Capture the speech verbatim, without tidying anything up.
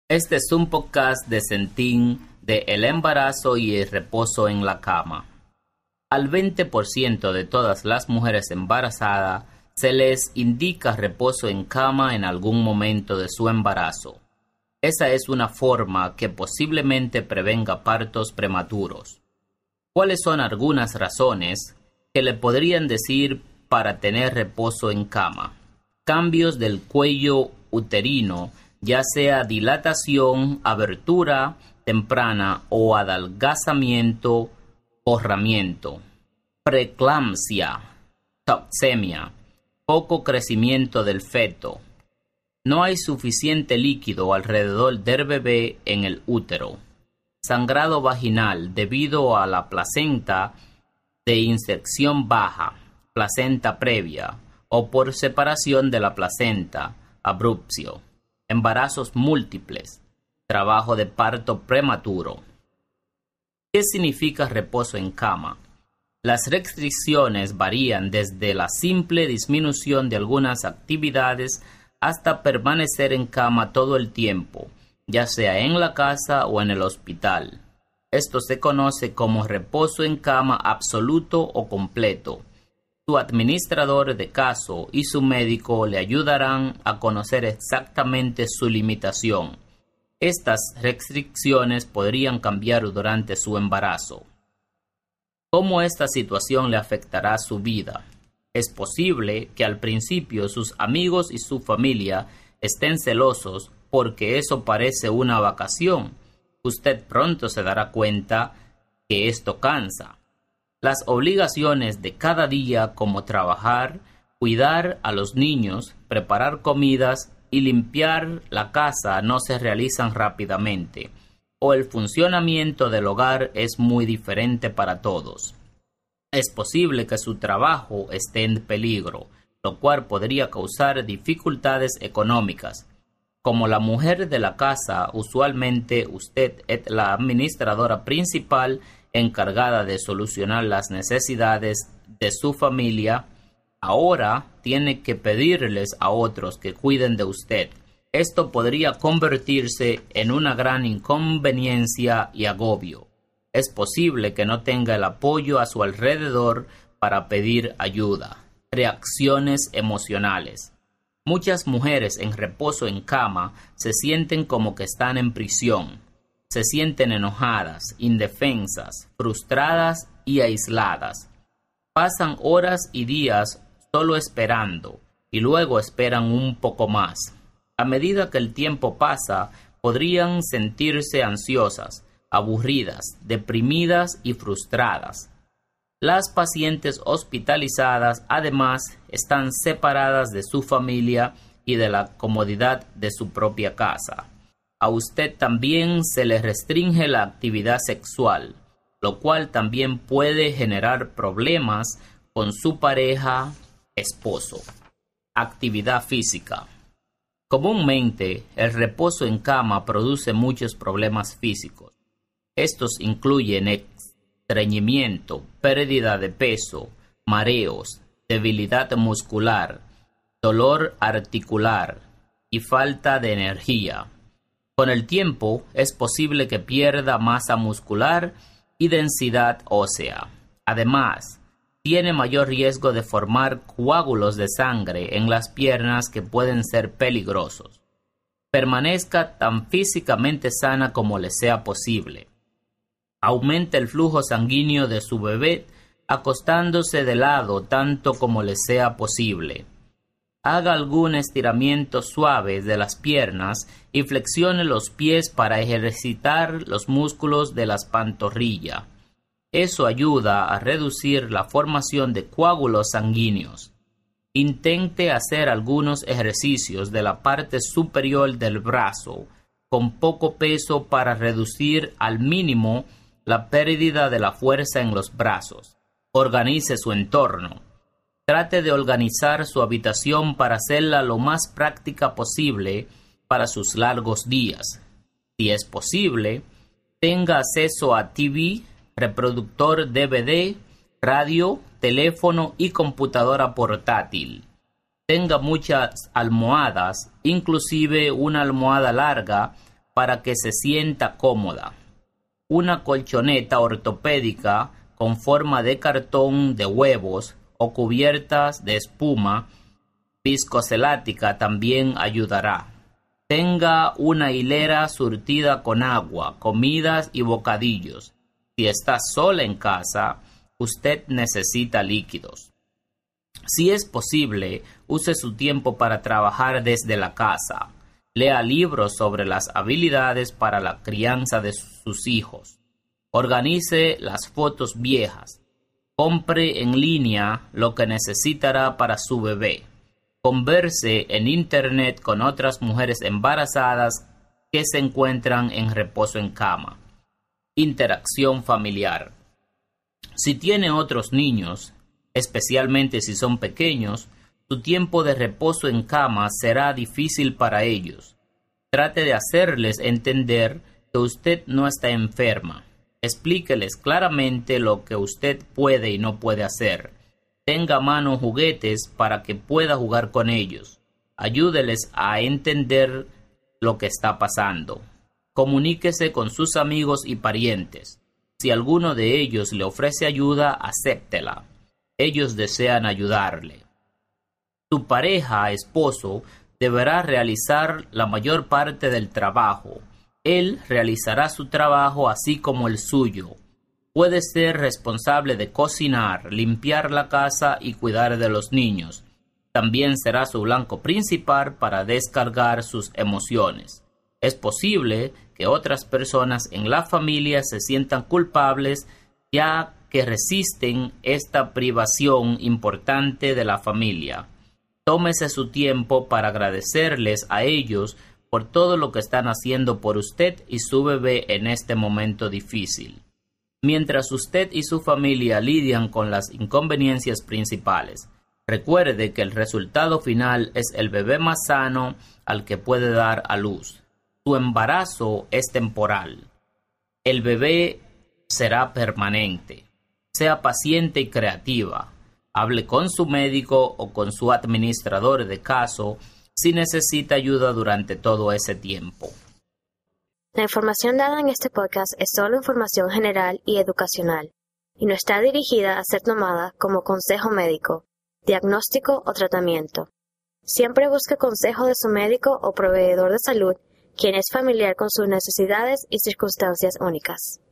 Este es un podcast de Centín de El embarazo y el reposo en la cama. Al veinte por ciento de todas las mujeres embarazadas se les indica reposo en cama en algún momento de su embarazo. Esa es una forma que posiblemente prevenga partos prematuros. ¿Cuáles son algunas razones que le podrían decir para tener reposo en cama? Cambios del cuello uterino, ya sea dilatación, abertura temprana o adelgazamiento, borramiento, preeclampsia, toxemia, poco crecimiento del feto. No hay suficiente líquido alrededor del bebé en el útero. Sangrado vaginal debido a la placenta de inserción baja, placenta previa, o por separación de la placenta, abruptio. Embarazos múltiples, trabajo de parto prematuro. ¿Qué significa reposo en cama? Las restricciones varían desde la simple disminución de algunas actividades hasta permanecer en cama todo el tiempo, ya sea en la casa o en el hospital. Esto se conoce como reposo en cama absoluto o completo. Su administrador de caso y su médico le ayudarán a conocer exactamente su limitación. Estas restricciones podrían cambiar durante su embarazo. ¿Cómo esta situación le afectará su vida? Es posible que al principio sus amigos y su familia estén celosos porque eso parece una vacación. Usted pronto se dará cuenta que esto cansa. Las obligaciones de cada día como trabajar, cuidar a los niños, preparar comidas y limpiar la casa no se realizan rápidamente, o el funcionamiento del hogar es muy diferente para todos. Es posible que su trabajo esté en peligro, lo cual podría causar dificultades económicas. Como la mujer de la casa, usualmente usted es la administradora principal encargada de solucionar las necesidades de su familia. Ahora tiene que pedirles a otros que cuiden de usted. Esto podría convertirse en una gran inconveniencia y agobio. Es posible que no tenga el apoyo a su alrededor para pedir ayuda. Reacciones emocionales. Muchas mujeres en reposo en cama se sienten como que están en prisión. Se sienten enojadas, indefensas, frustradas y aisladas. Pasan horas y días solo esperando y luego esperan un poco más. A medida que el tiempo pasa, podrían sentirse ansiosas, aburridas, deprimidas y frustradas. Las pacientes hospitalizadas además están separadas de su familia y de la comodidad de su propia casa. A usted también se le restringe la actividad sexual, lo cual también puede generar problemas con su pareja, esposo. Actividad física. Comúnmente, el reposo en cama produce muchos problemas físicos. Estos incluyen estreñimiento, pérdida de peso, mareos, debilidad muscular, dolor articular y falta de energía. Con el tiempo, es posible que pierda masa muscular y densidad ósea. Además, tiene mayor riesgo de formar coágulos de sangre en las piernas que pueden ser peligrosos. Permanezca tan físicamente sana como le sea posible. Aumente el flujo sanguíneo de su bebé acostándose de lado tanto como le sea posible. Haga algún estiramiento suave de las piernas y flexione los pies para ejercitar los músculos de las pantorrillas. Eso ayuda a reducir la formación de coágulos sanguíneos. Intente hacer algunos ejercicios de la parte superior del brazo con poco peso para reducir al mínimo la pérdida de la fuerza en los brazos. Organice su entorno. Trate de organizar su habitación para hacerla lo más práctica posible para sus largos días. Si es posible, tenga acceso a T V, reproductor D V D, radio, teléfono y computadora portátil. Tenga muchas almohadas, inclusive una almohada larga para que se sienta cómoda. Una colchoneta ortopédica con forma de cartón de huevos o cubiertas de espuma viscoelática también ayudará. Tenga una hilera surtida con agua, comidas y bocadillos. Si está sola en casa, usted necesita líquidos. Si es posible, use su tiempo para trabajar desde la casa. Lea libros sobre las habilidades para la crianza de sus hijos. Organice las fotos viejas. Compre en línea lo que necesitará para su bebé. Converse en Internet con otras mujeres embarazadas que se encuentran en reposo en cama. Interacción familiar. Si tiene otros niños, especialmente si son pequeños, su tiempo de reposo en cama será difícil para ellos. Trate de hacerles entender que usted no está enferma. Explíqueles claramente lo que usted puede y no puede hacer. Tenga a mano juguetes para que pueda jugar con ellos. Ayúdeles a entender lo que está pasando. Comuníquese con sus amigos y parientes. Si alguno de ellos le ofrece ayuda, acéptela. Ellos desean ayudarle. Su pareja, esposo, deberá realizar la mayor parte del trabajo. Él realizará su trabajo así como el suyo. Puede ser responsable de cocinar, limpiar la casa y cuidar de los niños. También será su blanco principal para descargar sus emociones. Es posible que otras personas en la familia se sientan culpables ya que resisten esta privación importante de la familia. Tómese su tiempo para agradecerles a ellos por todo lo que están haciendo por usted y su bebé en este momento difícil. Mientras usted y su familia lidian con las inconveniencias principales, recuerde que el resultado final es el bebé más sano al que puede dar a luz. Su embarazo es temporal. El bebé será permanente. Sea paciente y creativa. Hable con su médico o con su administrador de caso si necesita ayuda durante todo ese tiempo. La información dada en este podcast es solo información general y educacional, y no está dirigida a ser tomada como consejo médico, diagnóstico o tratamiento. Siempre busque consejo de su médico o proveedor de salud, quien es familiar con sus necesidades y circunstancias únicas.